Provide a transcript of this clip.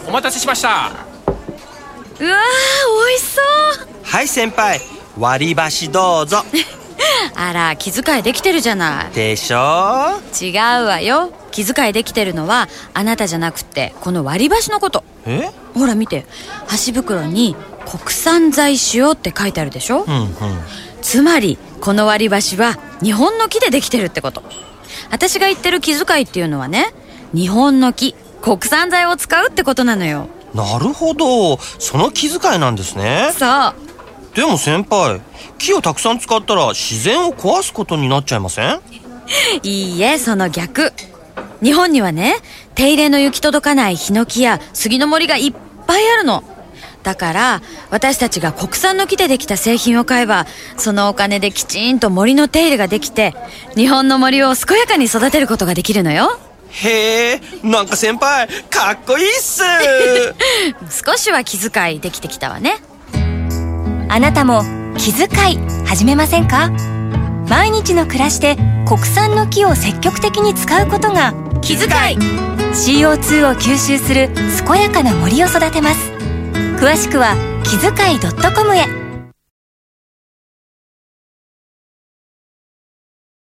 お待たせしました。 うわー、美味しそう。 はい先輩、割り箸どうぞ。 あら、気遣いできてるじゃない。 でしょ。 違うわよ。気遣いできてるのはあなたじゃなくてこの割り箸のこと。ほら見て、箸袋に国産材使用って書いてあるでしょ。つまりこの割り箸は日本の木でできてるってこと。私が言ってる気遣いっていうのはね、日本の木、国産材を使うってことなのよ。 なるほど、その気遣いなんですね。 そう。 でも先輩、木をたくさん使ったら自然を壊すことになっちゃいません？ いいえ、その逆。日本にはね、手入れの行き届かないヒノキや杉の森がいっぱいあるの。だから私たちが国産の木でできた製品を買えば、そのお金できちんと森の手入れができて、日本の森を健やかに育てることができるのよ。 へえ、なんか先輩かっこいいっす。 少しは気遣いできてきたわね。 あなたも気遣い始めませんか？毎日の暮らしで国産の木を積極的に使うことが気遣い。 CO2 を吸収する健やかな森を育てます。詳しくは気遣い.comへ。